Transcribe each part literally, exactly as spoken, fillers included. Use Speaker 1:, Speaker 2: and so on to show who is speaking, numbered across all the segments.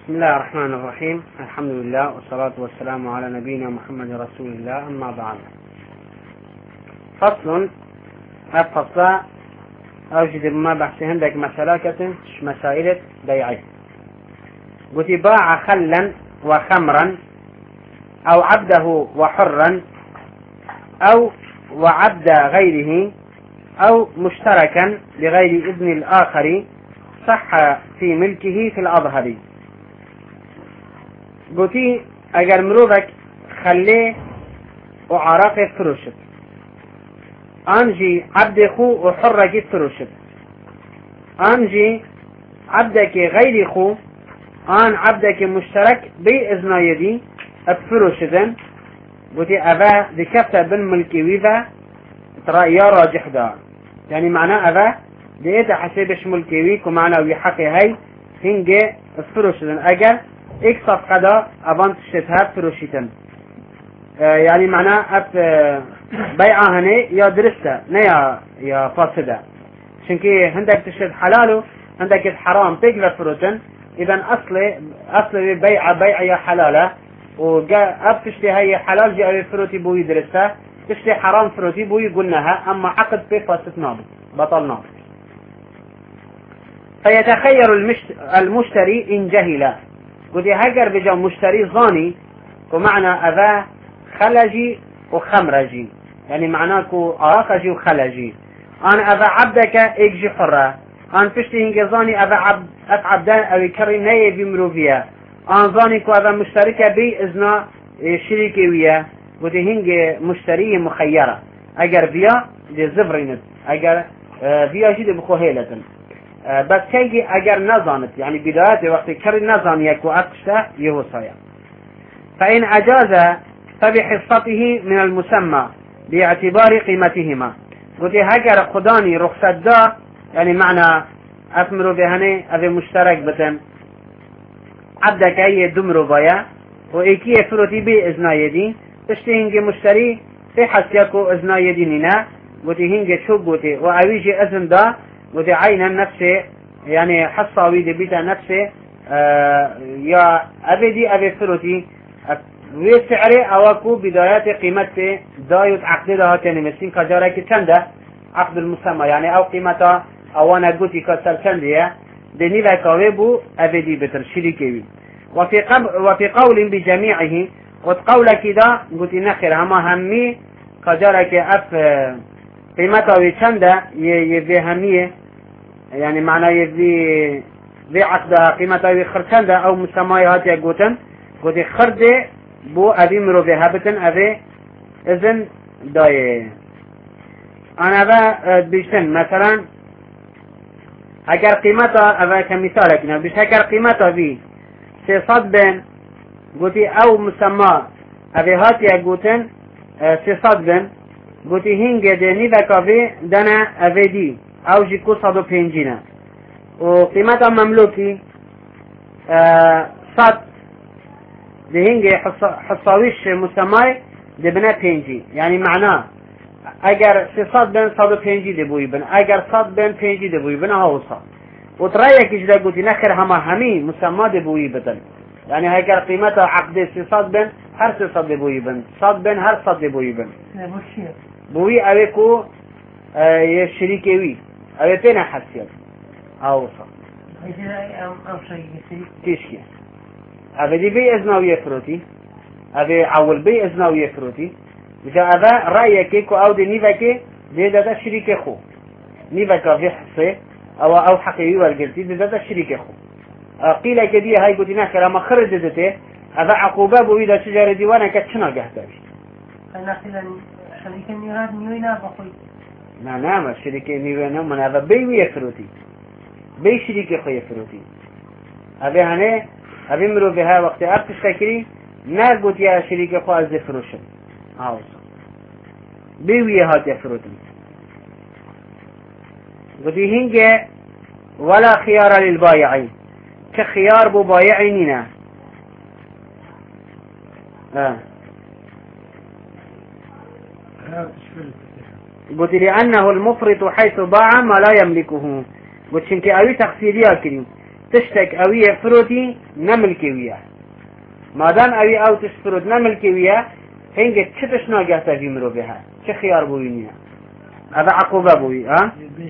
Speaker 1: بسم الله الرحمن الرحيم. الحمد لله والصلاة والسلام على نبينا محمد رسول الله. أما بعد، فصل الفصل أوجد ما بحث عندك مسألة مسائل بيعه. قلت باع خلا وخمرا أو عبده وحرا أو وعبد غيره أو مشتركا بغير إذن الآخر صح في ملكه في الأظهر. قلت اگر مروفك خليه وعراق فروشت انجي عبد خو وحرك فروشت انجي عبدك غير خو ان عبدك مشترك بإذن يدي افروشتن. قلت افا ذكفت بالملكي ويفا ترى يا راجح دار، يعني معناه افا ديت حسيبش ملكي ويك ومعناه ويحقي هاي هنجي افروشتن اگر اك صفقه دا ابانت شتها فروشيتن. آه يعني معناه اف بيعه هني يا درسته نيا يا فاسده، شنكي عندك تشت حلاله عندك حرام تقدر فروتن. اذا اصل اصل بيعه بيع يا حلاله وجا اف تشتي هي حلال جاء فروتي بوي درسته، تشتي حرام فروتي بوي قلناها، اما عقد في فاسدنا بطلنا. فيتخير المشتري ان جهل. قلت هجر بجا مشتري ظاني ومعنى أذا خلجي وخمرجي، يعني معناكو أراقجي وخلجي. أنا أذا عبدك إجي حرة أنا فشتي هنجي ظاني أذا عبد أتعبدان أو يكري نايه بمروفيا أنا ظاني كو أذا مشتركة بي إذنا شريكي ويا. قلت هنجي مشتري مخيرة أجر بيا دي زفرينت أجر بيا جيد بخوهيلة. بس كيجي اگر نظانت يعني بداية وقت كر نظان يكو اقشته يوصايا. فإن اجاز فبحصته من المسمى باعتبار قيمتهما. قلت هاجر خداني رخصة دا، يعني معنى اثمرو بهني اذي مشترك بتن عبدك اي دمرو بايا وايكي فروتي بي ازنا يدي تشتي هنجي مشتري في حسيكو ازنا يدي نينا. قلت هنجي شو قلت واويجي اذن دا ودي عينا نفسه، يعني حصاوي دي بيتا نفسه آه يا أبدي أبي فروتي ويسعري أواكو بدايات قيمته دايت عقد ده تاني مسين كجارك كنده عقد المسمى، يعني أو قيمته أوانا قوتي كسر كندية دني بكاوي بو أبدي بتر شريكي. وفي قب وفي قول بجميعه وتقول كده قلت نخير هما همي كجارك أف قيمته ويشنده يفهميه، يعني معناه يفي في عقد قيمته يخرجنده أو مسميات يقولن قد خرده بو أبي مرو بهابتن أبي إذن داي. أنا با بيشتن مثلا اگر قيمته أبا كمثال كنا بيش اگر قيمته في سيصد بن قلتي أو مسمى أبي هات يقولن سيصد بن قلتي هنگه دني بكافي دنا أبي دي او جيكو صدو بينجينا وقيمتها مملوكي آه صد دهنجي حصاويش مسماي دي بنا بينجي، يعني معناه اگر صد بين صدو بينجي دي بوي بن اگر صد بين بينجي دي بوي بن هاو صد. وترايك اجدا قلت نخر هما همي مسمى دي بوي بدل، يعني اگر قيمتها عقد صد بين هر صد دي بوي بن صد بين هر صد دي بوي بن بوي اويكو آه يشريكي اوه بينا حسيت او صح تيشكي اوه دي بي ازناو يفروتي اوه اول بي ازناو يفروتي جا اوه رأيكي كو او دي نيفاكي دي دا شريكي خو نيفاكا في حصي او او حقيقي والقلتي دي دا شريكي خو. قيلة كدية هاي قلت ناخر اما خرج دته اوه عقوبة بويدا شجار ديوانا كتشنا قهتاش
Speaker 2: فناخلا شريكي نيراد نيوينا بخوي
Speaker 1: نا نعم الشركة نيوانا من هذا بي ويفروتي بي شركة خو يفروتي. أبي هني أبي مرو بها وقت أبتش تكري ناقوت يا شركة خو أز فروشن هاوس بي ويهات يفروتي. قلتي هنجة ولا خيار للبايعين كخيار بو بايعيننا. آه. قلت لأنه المفرط حيث باع ما لا يملكه. قلت شنكي أوي تخسيريا كريم تشتك اوية فروتي نملكي وياه ما دام اوي او تشفروت نملكي وياه هنگه چتش ناگهتا في مرو بها چه خيار بوينيا هذا عقوبة بوي اه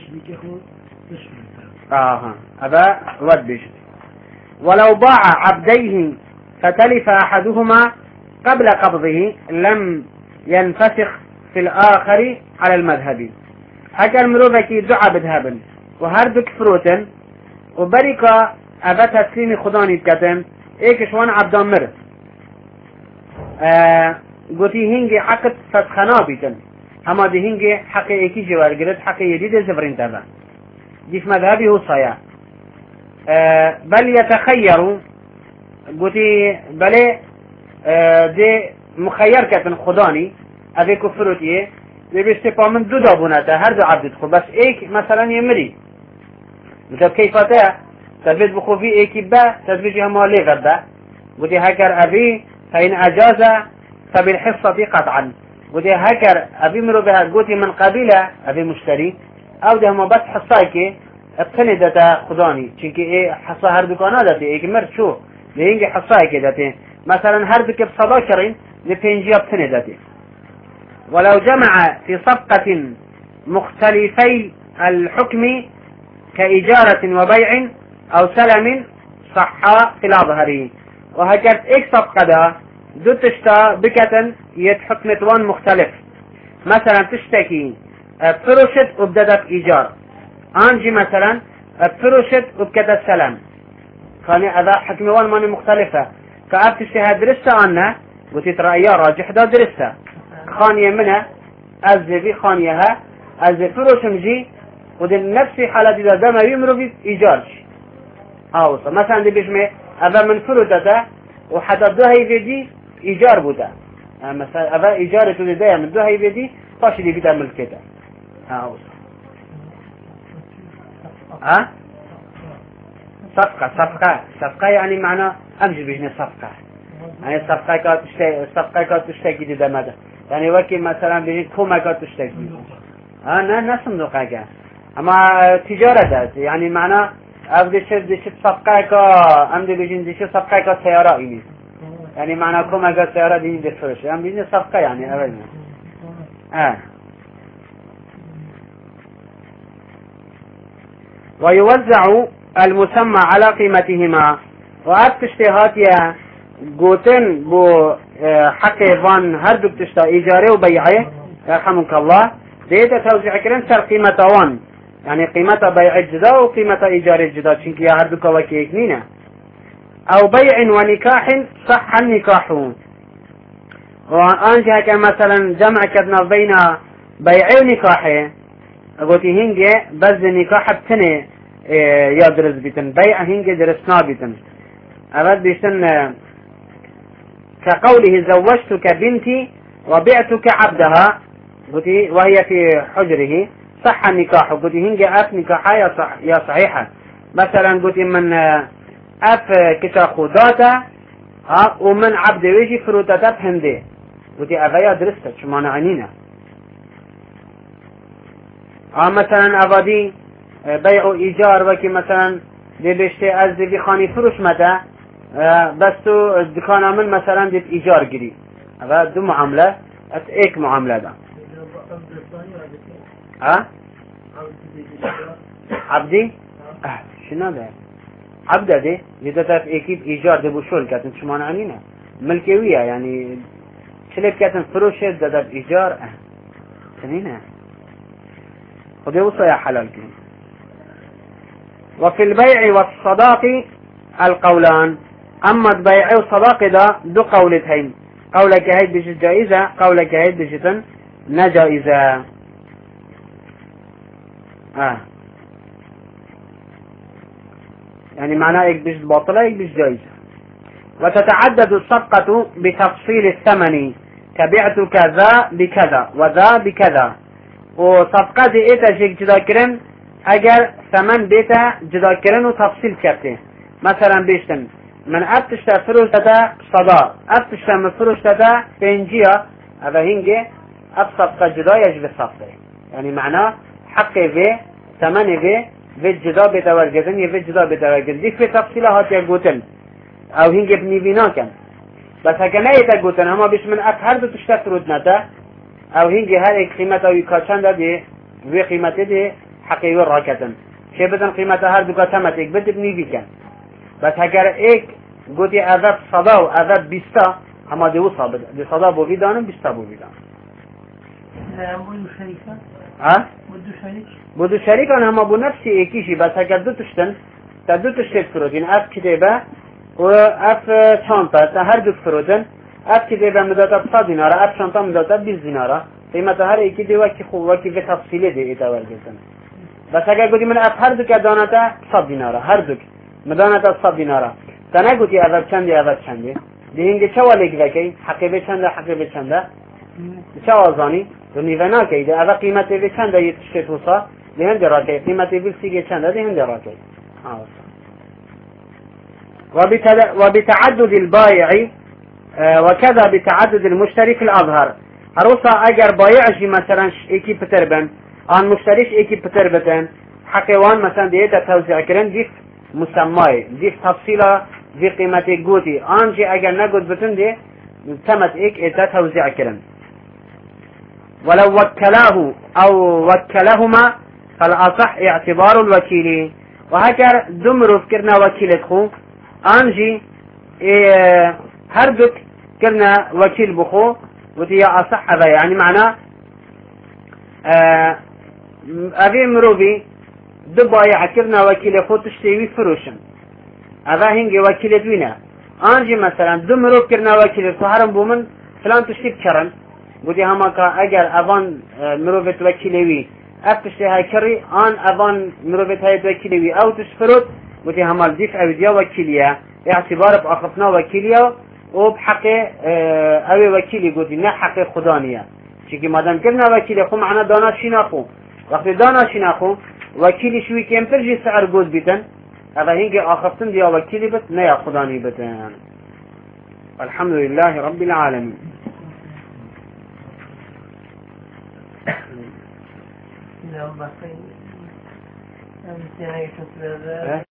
Speaker 1: اه هذا ود بيش. ولو باع عبديه فتلف احدهما قبل قبضه لم ينفسخ في الاخر على المذهب. هكا المروفكي دعا بذهبن وهردك فروتن وبركا ابا تسليمي خداني بكتن ايكش وان عبدان مر آه قوتي هنگي حقت فسخنا بيتن اما دي هنگي حق ايكي جوار قرد حق يديد زفرين تبا دي في مذهبي هو صيا آه بل يتخيروا قوتي بل آه دي مخير كتن خداني ابي كفروتيه دي بيستيقا من دو دابوناتا هر دو عبد تخو بس ايك مثلا يمري مثل كيفاته تدبيج بخو في ايكي با تدبيج هما ليغا با ودي هكر ابي فإن أجاز فبالحصة قطعا ودي هكر أبي مرو بها قوتي من قبيلة أبي مشتري أو ده هما بس حصايكي ابتندتا خداني چونكي ايه حصا هر دكانا داتي ايك مرد شو لهنجي حصايكي داتي مثلا هر دك بصدا كرين لبينجي ابتندتي. ولو جمع في صفقة مختلفي الحكم كإجارة وبيع أو سلم صح في الأظهر. وهكذا ايك صفقة دا دو تشتا بكتن يتحكمت وان مختلف مثلا تشتكي فرشت وبدأت إيجار انجي مثلا فرشت وبكتت سلم كان هذا حكم وان ماني مختلفة كأب تشتها درسة عنها وتترأيها راجح دا درسة خانية منها أزي خانيها أزي فروش مجي ودن نفسي حالة دا دم يمرو بي إيجارش أوصى مثلا دي بيشمي أبا من فرودته وحتى دو هاي بيدي إيجار بوده مثلا أبا إيجارة توديه من دو هاي بيدي طاش اللي بيتا ملكته أوصى ها صفقة صفقة صفقة يعني معنى أمجد بيجني صفقة يعني صفقة كات تشتكي صفقة كات تشتكي دي دمده يعني وكي مثلا بيجي كوما كات تشتكي ها نا نسم دقيقة أما تجارة ده يعني معنى أبدي شد دي شد صفقة كا أمدي بيجين دي شد صفقة كا سيارة إني يعني معنى كوما كات سيارة دي دي فرش أم بيجي صفقة يعني أبدا آه ويوزع المسمى على قيمتهما وأبتشتهاتيا قوتن بو حق فان هردو بتشتا إيجاري وبيعي يرحمك الله ديتا توزيع كرن سر قيمة وان يعني قيمة بيع الجدا وقيمة إيجار الجدا چونك يا هردو كواكي اكنينة أو بيع ونكاح صح النكاح وأنجها كان مثلا جمع كدنا بين بيع ونكاح قوتي هنجي بس النكاح بتني يدرس بيتن بيع هنجي درسنا بيتن أبد بيشتن كقوله زوجتك بنتي وبعتك عبدها قلتي وهي في حجره صح النكاح قلتي هنجي أف نكاحها يا, صح يا صحيحة مثلا قلتي من أف كتاخو داتا ها ومن عبد ويجي فروتاتا بهندي قلتي أفايا درستك شو معنى عنينا ها مثلا أفادي بيع إيجار وكي مثلا دي بيشتي أزدي بخاني فروش متى بس تو دكان من مثلا دي إيجار جري هذا دو معاملة ات ايك معاملة ده ها عبدي اه شنو ده عبده دي جدتها في ايكيب إيجار دي بوشول كاتن شو معنى عنينا ملكيوية يعني شليب كاتن فروش ده ده بإيجار اه سنينة خذي وصا يا حلال كده. وفي البيع والصداق القولان أما البيع والصداق ده دو قولتين قولك هيد بجت جائزة قولك هيد بجت نجائزة آه. يعني معناه ايك بجت باطلة ايك بجت جائزة. وتتعدد الصفقة بتفصيل الثمن كبعت كذا بكذا وذا بكذا وصفقة دي ايتا جيك جدا كرن اگر ثمن بيتا جدا كرن وتفصيل كرته مثلا بيشتن من ابتشتا فروش تتا صدا ابتشتا من فروش تتا بينجيا هذا هنجي اب صفقة جدا يجب الصفقة يعني معناه حق في ثمن في في جدا بتورجتن يفي جدا بتورجتن دي في تفصيلات يقولن او هنجي بنيفينا كان بس هكذا يتقولن هما بيش من أكثر دو تشتفرود نتا او هنجي هر قيمة او يكاشن دي في قيمة دي حقيقي راكتن شيء بدن قيمة هر دو كاتمت اك بد بنيفي كان بس هكذا ايك قلتي اذاب صدا و اذاب بيستا هما دي وصا بد دي صدا بو فيدانم بيستا بو فيدان
Speaker 2: لا بودو شريكة
Speaker 1: ها
Speaker 2: بودو شريك
Speaker 1: بودو شريك انا هما بو نفسي ايكيشي بس هكذا دو تشتن تا دو تشتت فرودين اف كتابة و اف شانطة تا هر دو فرودن اف كتابة مداتا بصا دينارة اف شانطة مداتا بيس دينارة قيمة هر ايكي دي وكي خو وكي في تفصيلي دي اتاور جلتن بس اگر قلتي من اف هر دو كدانتا صد دينارة هر دو مدانتا صد دينارة تا نقلتي اذا چندي اذا چندي دي هنگه چه والیک وکی حقیبه چنده حقیبه چنده چه آزانی دو نیوه ناکی ده اذا قیمتی به چنده یه تشتی توسا ده هنده راکی قیمتی به سیگه چنده ده هنده راکی وبتعدد البائع وكذا بتعدد المشتري في الأظهر هروسا اگر بایعشی مثلا ایکی پتر بن آن مشتریش ایکی پتر بتن حقیوان مثلا دیه تا توزیع کرن دیف مسمای دیف تفصیلا دی قیمت گوتی آنجی اگر نگود بتن دی تمت ایک ایتا توزیع کرن ولو وكلاه او وكلهما فالاصح اعتبار الوكيل وهكذا دمرو فكرنا وكيلت خو آنجي اه هر دوك كرنا وكيل بخو ودي اصح هذا يعني معناه اه ابي مروبي دبايع كرنا وكيل خو تشتوي فروشن هذا هنجي وكيل دوينه آنجي مثلا دمرو كرنا وكيل صهرم بومن فلان تشتي بكرن ودي هما كا اگر اوان مروفت وكيلوي افتشتي هاي كري آن اوان مروفت هاي وكيلوي او تشفرد ودي هما الديف او ديا وكيليا اعتبار باخفنا وكيليا وبحق اوي وكيلي قلت نه حق خدانية چونكي مادام كرنا وكيلي خو معنا دانا شناخو وقت دانا شناخو وكيلي شوي كمتر جي سعر قوز بيتن هذا هنجي اخفتن ديا وكيلي بت نه يا خداني بتن الحمد لله رب العالمين
Speaker 2: نعم بقي أنت أنا يشوف هذا